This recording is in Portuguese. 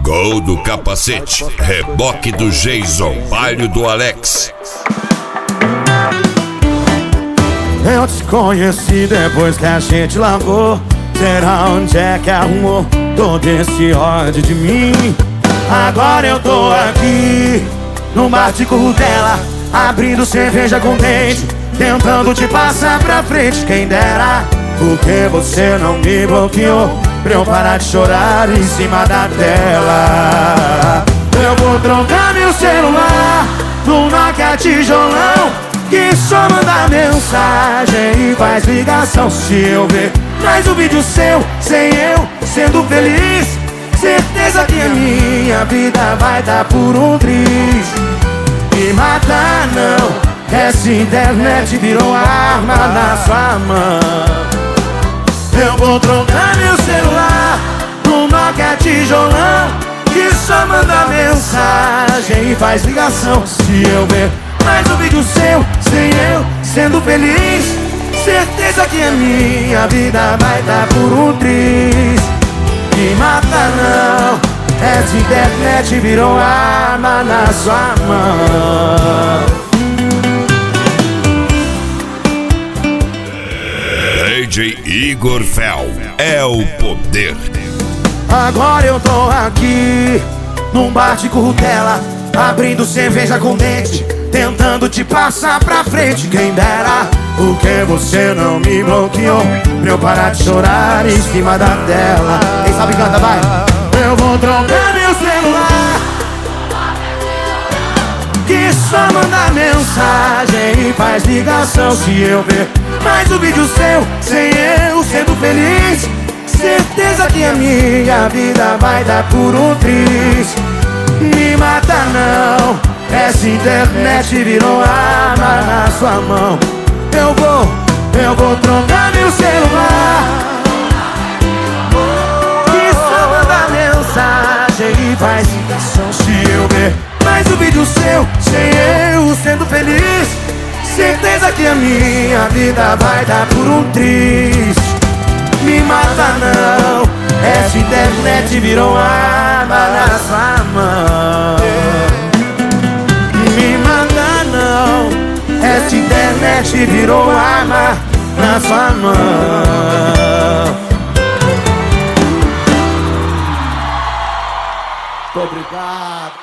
Gol do Capacete, reboque do Jason, baile do Alex. Eu te conheci depois que a gente largou. Será onde é que arrumou todo esse ódio de mim? Agora eu tô aqui no bar de Currutela, abrindo cerveja com dente, tentando te passar pra frente. Quem dera, porque você não me bloqueou pra eu parar de chorar em cima da tela. Eu vou trocar meu celular no Nokia tijolão, que só manda mensagem e faz ligação. Se eu ver mais um vídeo seu, sem eu sendo feliz, certeza que a minha vida vai dar por um triz. Me matar não, essa internet virou arma na sua mão. Eu vou trocar meu celular no Nokia tijolão, que só manda mensagem e faz ligação. Se eu ver mais um vídeo seu, sem eu sendo feliz, certeza que a minha vida vai dar por um triz. Me mata não, essa internet virou arma na sua mão. DJ Igor Fel é o poder. Agora eu tô aqui num bar de Currutela, abrindo cerveja com dente, tentando te passar pra frente. Quem dera, porque você não me bloqueou pra eu parar de chorar em cima da tela. Quem sabe canta, vai. Eu vou trocar meu celular, que só manda mensagem e faz ligação. Se eu ver mais um vídeo seu, sem eu sendo feliz, certeza que a minha vida vai dar por um triz. Me mata não, essa internet virou arma na sua mão. Eu vou trocar meu celular, que só manda mensagem e faz ligação. Se eu ver mais um vídeo seu, sem eu sendo feliz, certeza que a minha vida vai dar por um triz. Me mata não, essa internet virou arma na sua mão. Me mata não, essa internet virou arma na sua mão. Muito obrigado.